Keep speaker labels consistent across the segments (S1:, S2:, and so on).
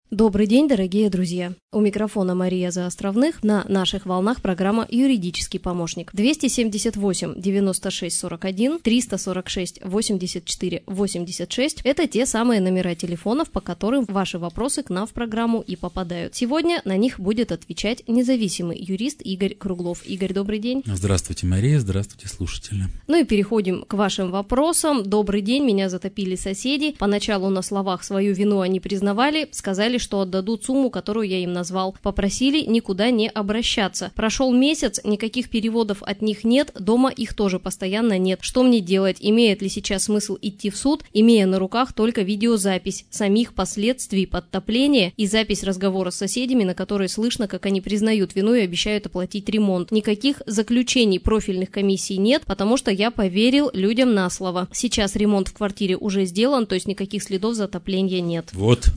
S1: Добрый день, дорогие друзья! У микрофона Мария Заостровных, на наших волнах программа «Юридический помощник». 278 96 41, 346 84 86 – это те самые номера телефонов, по которым ваши вопросы к нам в программу и попадают. Сегодня на них будет отвечать независимый юрист Игорь Круглов. Игорь, добрый день.
S2: Здравствуйте, Мария, здравствуйте, слушатели.
S1: Ну и переходим к вашим вопросам. Добрый день, меня затопили соседи. Поначалу на словах свою вину они признавали, сказали, что отдадут сумму, которую я им назвал. Попросили никуда не обращаться. Прошел месяц, никаких переводов от них нет, дома их тоже постоянно нет. Что мне делать? Имеет ли сейчас смысл идти в суд, имея на руках только видеозапись самих последствий подтопления и запись разговора с соседями, на которой слышно, как они признают вину и обещают оплатить ремонт. Никаких заключений профильных комиссий нет, потому что я поверил людям на слово. Сейчас ремонт в квартире уже сделан, то есть никаких следов затопления нет.
S2: Вот.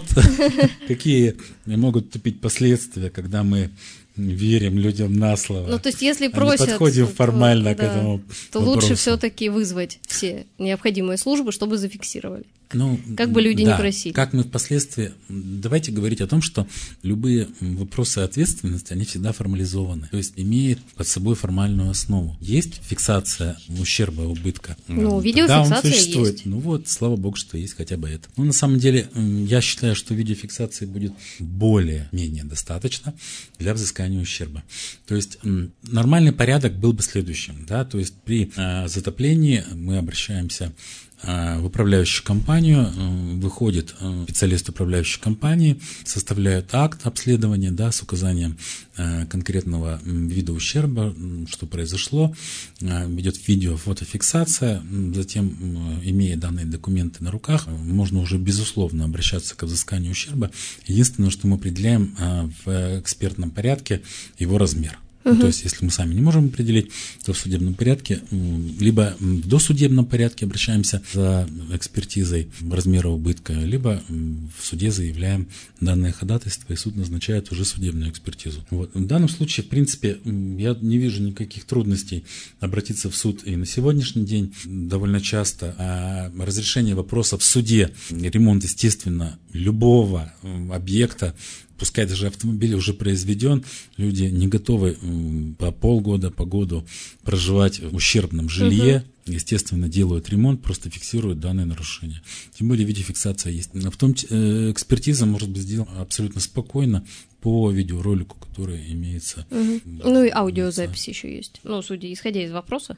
S2: Какие могут наступить последствия, когда мы верим людям на слово.
S1: Ну, то есть, если просят,
S2: подходим формально к этому
S1: то
S2: вопросу.
S1: Лучше все-таки вызвать все необходимые службы, чтобы зафиксировали. Как бы люди
S2: не
S1: просили.
S2: Как мы впоследствии... Давайте говорить о том, что любые вопросы ответственности, они всегда формализованы, то есть имеют под собой формальную основу. Есть фиксация ущерба, убытка.
S1: Видеофиксация есть.
S2: Слава богу, что есть хотя бы это. На самом деле, я считаю, что видеофиксации будет более-менее достаточно для взыскания ущерба. То есть нормальный порядок был бы следующим, то есть при затоплении мы обращаемся в управляющую компанию, выходит специалист управляющей компании, составляет акт обследования, с указанием конкретного вида ущерба, что произошло, ведет видео-фотофиксация, затем, имея данные документы на руках, можно уже безусловно обращаться к взысканию ущерба. Единственное, что мы определяем в экспертном порядке его размер. То есть, если мы сами не можем определить, то в судебном порядке, либо в досудебном порядке обращаемся за экспертизой размера убытка, либо в суде заявляем данное ходатайство, и суд назначает уже судебную экспертизу. В данном случае, в принципе, я не вижу никаких трудностей обратиться в суд и на сегодняшний день. Довольно часто разрешение вопроса в суде, ремонт, естественно, любого объекта, пускай даже автомобиль уже произведен, люди не готовы по полгода, по году проживать в ущербном жилье, естественно, делают ремонт, просто фиксируют данное нарушение. Тем более видеофиксация есть. В том экспертиза может быть сделана абсолютно спокойно по видеоролику, который имеется.
S1: И аудиозапись еще есть. Судя, исходя из вопроса,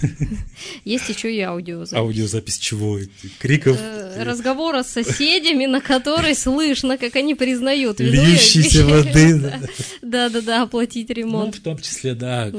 S1: есть еще и аудиозапись.
S2: Аудиозапись чего? Криков?
S1: Разговора с соседями, на которой слышно, как они признают вину.
S2: Льющейся воды.
S1: Да, оплатить ремонт.
S2: В том числе,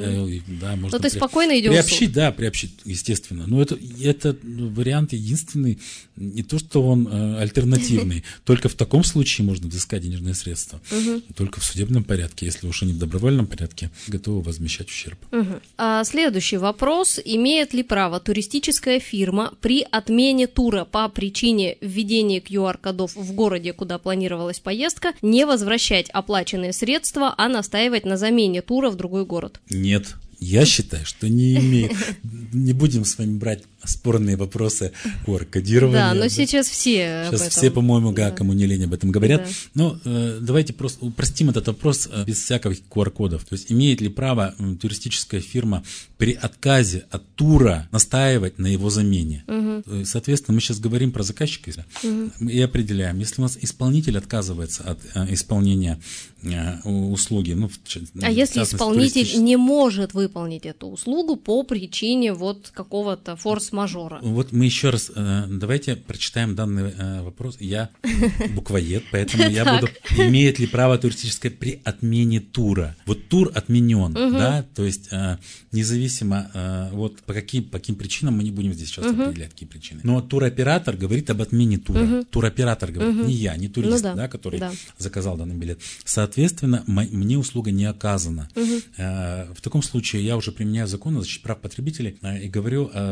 S2: можно.
S1: То есть спокойно идем в суд.
S2: Приобщить, естественно. Но это вариант единственный, не то, что он альтернативный. Только в таком случае можно взыскать денежные средства. Только в судебном порядке, если уж они в добровольном порядке, готовы возмещать ущерб.
S1: Следующий вопрос. Имеет ли право туристическая фирма при отмене тура по причине введения QR-кодов в городе, куда планировалась поездка, не возвращать оплаченные средства, а настаивать на замене тура в другой город?
S2: Нет. Я считаю, что не имеет. Не будем с вами брать спорные вопросы QR-кодирования.
S1: Но сейчас все об этом.
S2: Все, по-моему, кому не лень, об этом говорят. Но давайте просто упростим этот вопрос без всяких QR-кодов. То есть, имеет ли право туристическая фирма при отказе от тура настаивать на его замене? Соответственно, мы сейчас говорим про заказчика и определяем. Если у нас исполнитель отказывается от исполнения услуги.
S1: Если исполнитель не может выполнить эту услугу по причине какого-то форс-мажора?
S2: Мы еще раз, давайте прочитаем данный вопрос. Я буквоед, поэтому я буду... Имеет ли право туристическое при отмене тура? Тур отменен, то есть независимо, по каким причинам мы не будем здесь сейчас определять, какие причины. Но туроператор говорит об отмене тура. Туроператор говорит, не я, не турист, который заказал данный билет. Соответственно, мне услуга не оказана. В таком случае я уже применяю закон о защите прав потребителей и говорю о статье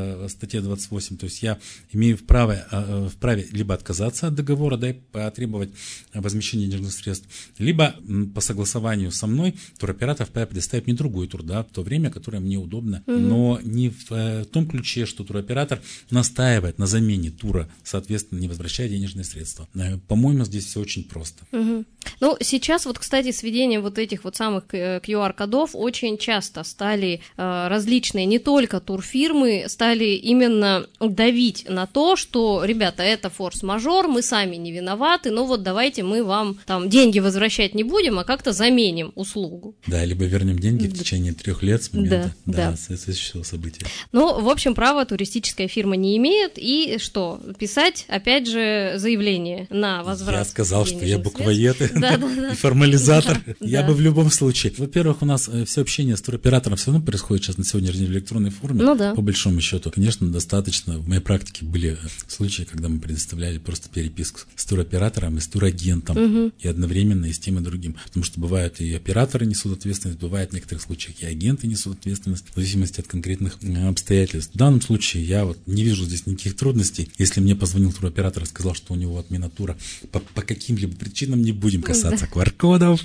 S2: статье 28, то есть я имею вправе либо отказаться от договора, да, и потребовать возмещения денежных средств, либо по согласованию со мной туроператор вправе предоставить мне другой тур, да, в то время, которое мне удобно, но не в том ключе, что туроператор настаивает на замене тура, соответственно, не возвращая денежные средства. По-моему, здесь все очень просто.
S1: Ну, сейчас вот, кстати, с введением вот этих вот самых QR-кодов очень часто стали различные, не только турфирмы, стали именно давить на то, что, ребята, это форс-мажор, мы сами не виноваты, но вот давайте мы вам там деньги возвращать не будем, а как-то заменим услугу.
S2: Да, либо вернем деньги в течение 3 лет с момента соответствующего события.
S1: Ну, в общем, права туристическая фирма не имеет, и что? Писать, опять же, заявление на возврат.
S2: Я сказал, что я буквоед
S1: и
S2: формализатор. Я бы в любом случае. Во-первых, у нас все общение с туроператором все равно происходит сейчас на сегодняшний день в электронной форме. По большому счету, конечно, достаточно. В моей практике были случаи, когда мы предоставляли просто переписку с туроператором и с турагентом, и одновременно и с тем и другим. Потому что бывают и операторы несут ответственность, бывает в некоторых случаях и агенты несут ответственность, в зависимости от конкретных обстоятельств. В данном случае я вот не вижу здесь никаких трудностей. Если мне позвонил туроператор и сказал, что у него отмена тура по каким-либо причинам, не будем касаться QR-кодов,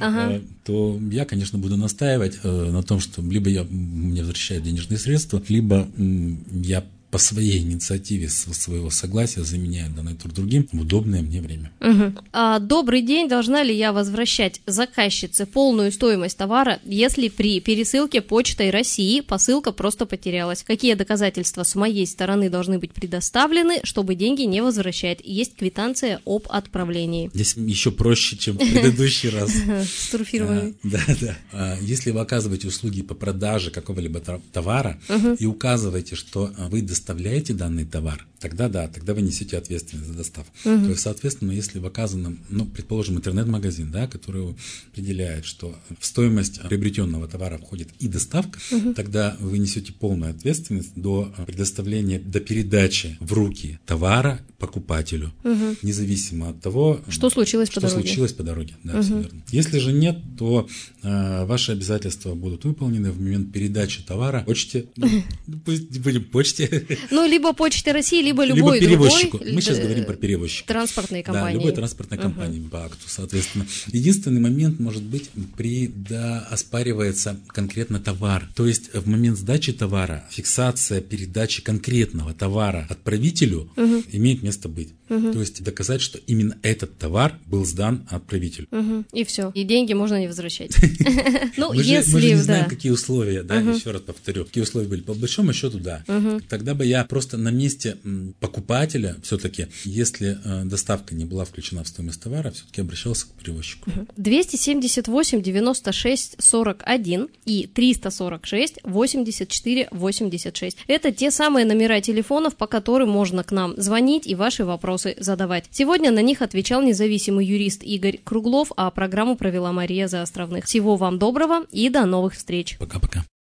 S2: то я, конечно, буду настаивать на том, что либо мне возвращают денежные средства, либо я по своей инициативе, своего согласия заменяю данный тур другим в удобное мне время.
S1: Добрый день. Должна ли я возвращать заказчице полную стоимость товара, если при пересылке Почтой России посылка просто потерялась? Какие доказательства с моей стороны должны быть предоставлены, чтобы деньги не возвращать? Есть квитанция об отправлении.
S2: Здесь еще проще, чем в предыдущий раз.
S1: С турфирмами.
S2: Да. Если вы оказываете услуги по продаже какого-либо товара и указываете, что вы доставляете данный товар, тогда вы несете ответственность за доставку. То есть, соответственно, если в оказанном, предположим, интернет-магазин, да, который определяет, что в стоимость приобретенного товара входит и доставка, тогда вы несете полную ответственность до предоставления, до передачи в руки товара покупателю, независимо от того,
S1: что случилось по
S2: дороге. Да, все верно. Если же нет, то ваши обязательства будут выполнены в момент передачи товара почте, пусть будем почте.
S1: Либо Почте России, либо любой
S2: перевозчику.
S1: другой.
S2: Мы сейчас говорим про перевозчика.
S1: Транспортные компании.
S2: Да, любой транспортной компании по акту, соответственно. Единственный момент может быть, оспаривается конкретно товар. То есть в момент сдачи товара фиксация передачи конкретного товара отправителю имеет место быть. То есть доказать, что именно этот товар был сдан отправителю.
S1: И все. И деньги можно не возвращать.
S2: Мы же не знаем, какие условия, еще раз повторю, какие условия были. По большому счету, да. Тогда бы я просто на месте покупателя все-таки, если доставка не была включена в стоимость товара, все-таки обращался к перевозчику.
S1: 278 96 41 и 346 84 86. Это те самые номера телефонов, по которым можно к нам звонить и ваши вопросы задавать. Сегодня на них отвечал независимый юрист Игорь Круглов, а программу провела Мария Заостровных. Всего вам доброго и до новых встреч.
S2: Пока-пока.